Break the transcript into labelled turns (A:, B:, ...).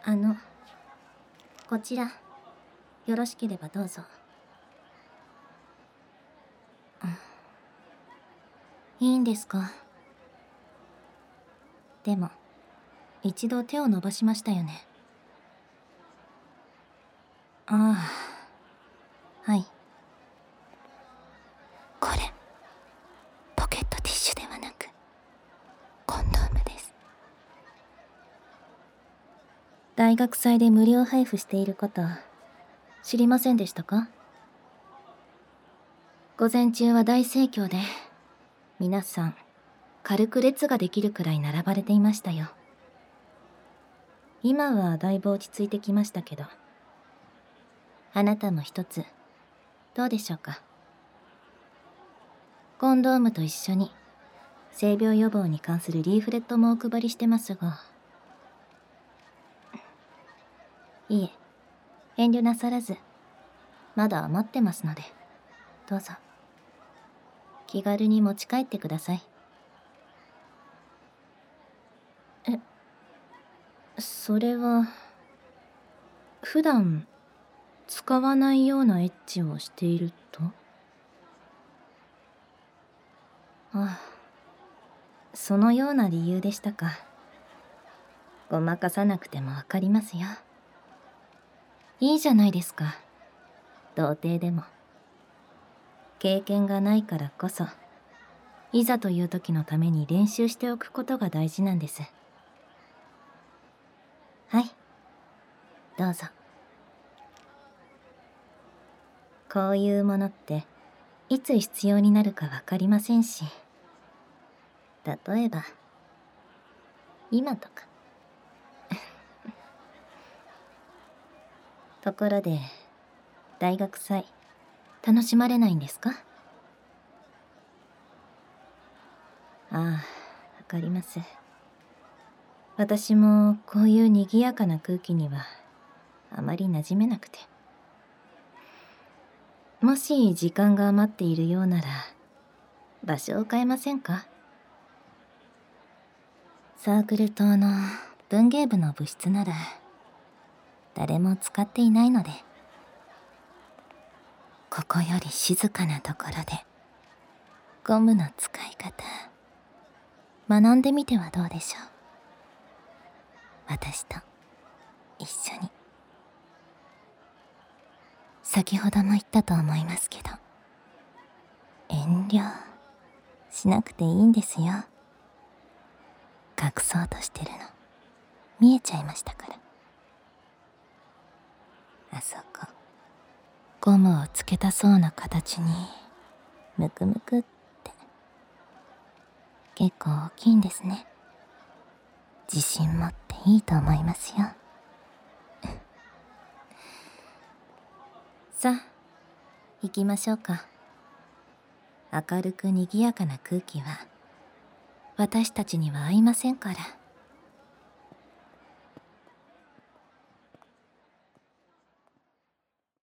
A: こちらよろしければどうぞ。いいんですか？でも一度手を伸ばしましたよね。ああ、はい。これポケットティッシュではなくコンドームです。大学祭で無料配布していること知りませんでしたか？午前中は大盛況で皆さん軽く列ができるくらい並ばれていましたよ。今はだいぶ落ち着いてきましたけど、あなたも一つどうでしょうか？コンドームと一緒に性病予防に関するリーフレットもお配りしてますが。いえ、遠慮なさらず、まだ余ってますのでどうぞ気軽に持ち帰ってください。それは普段使わないようなエッチをしていると？ああ、そのような理由でしたか。ごまかさなくてもわかりますよ。いいじゃないですか、童貞でも。経験がないからこそ、いざという時のために練習しておくことが大事なんです。はい、どうぞ。こういうものっていつ必要になるかわかりませんし、例えば今とか。ところで大学祭楽しまれないんですか？ああ、わかります。私もこういう賑やかな空気にはあまり馴染めなくて。もし時間が余っているようなら場所を変えませんか？サークル棟の文芸部の部室なら誰も使っていないので、ここより静かなところでゴムの使い方学んでみてはどうでしょう？私と一緒に。先ほども言ったと思いますけど、遠慮しなくていいんですよ。隠そうとしてるの見えちゃいましたから。あそこゴムをつけたそうな形にムクムクって結構大きいんですね。自信持っていいと思いますよ。さあ行きましょうか。明るく賑やかな空気は私たちには合いませんから。